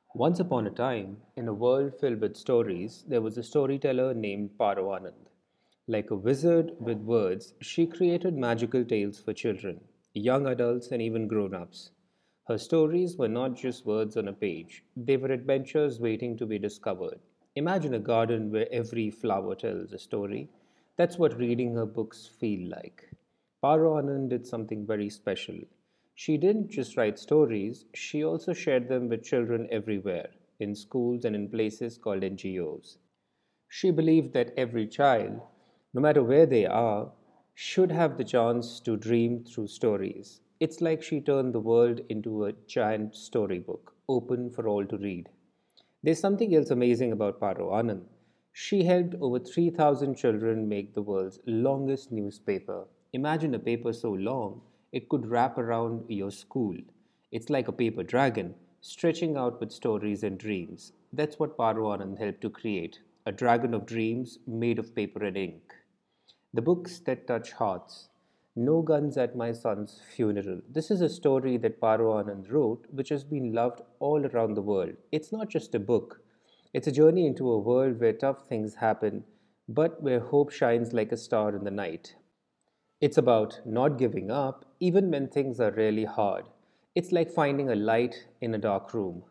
Once upon a time, in a world filled with stories, there was a storyteller named Paro Anand. Like a wizard with words, she created magical tales for children, young adults, and even grown ups. Her stories were not just words on a page, they were adventures waiting to be discovered. Imagine a garden where every flower tells a story. That's what reading her books feel like. Paro Anand did something very special. She didn't just write stories, she also shared them with children everywhere, in schools and in places called NGOs. She believed that every child, no matter where they are, should have the chance to dream through stories. It's like she turned the world into a giant storybook, open for all to read. There's something else amazing about Paro Anand. She helped over 3,000 children make the world's longest newspaper. Imagine a paper so long it could wrap around your school. It's like a paper dragon, stretching out with stories and dreams. That's what Paro Anand helped to create, a dragon of dreams made of paper and ink. The books that touch hearts. No Guns at My Son's Funeral. This is a story that Paro Anand wrote, which has been loved all around the world. It's not just a book, it's a journey into a world where tough things happen, but where hope shines like a star in the night. It's about not giving up, even when things are really hard. It's like finding a light in a dark room.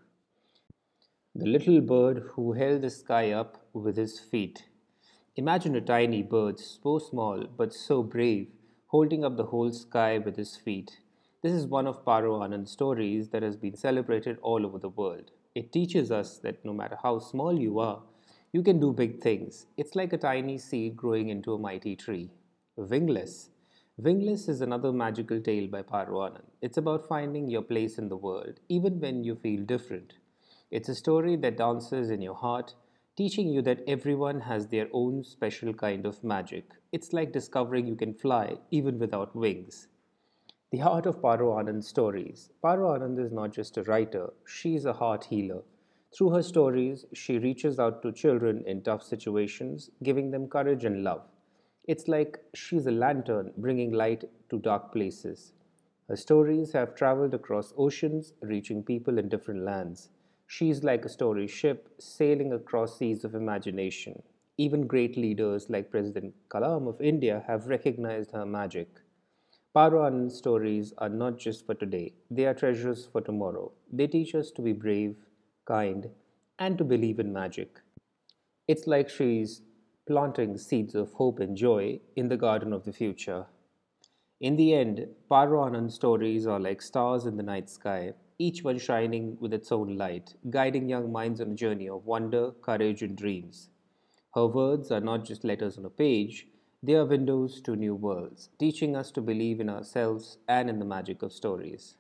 The little bird who held the sky up with his feet. Imagine a tiny bird, so small but so brave, holding up the whole sky with his feet. This is one of Paro Anand's stories that has been celebrated all over the world. It teaches us that no matter how small you are, you can do big things. It's like a tiny seed growing into a mighty tree. Wingless. Wingless is another magical tale by Paro Anand. It's about finding your place in the world, even when you feel different. It's a story that dances in your heart, teaching you that everyone has their own special kind of magic. It's like discovering you can fly even without wings. The heart of Paro Anand's stories. Paro Anand is not just a writer, she is a heart healer. Through her stories, she reaches out to children in tough situations, giving them courage and love. It's like she's a lantern bringing light to dark places. Her stories have traveled across oceans, reaching people in different lands. She's like a story ship sailing across seas of imagination. Even great leaders like President Kalam of India have recognized her magic. Paro Anand's stories are not just for today, they are treasures for tomorrow. They teach us to be brave, kind, and to believe in magic. It's like she's planting seeds of hope and joy in the garden of the future. In the end, Paro Anand's stories are like stars in the night sky, each one shining with its own light, guiding young minds on a journey of wonder, courage, and dreams. Her words are not just letters on a page, they are windows to new worlds, teaching us to believe in ourselves and in the magic of stories.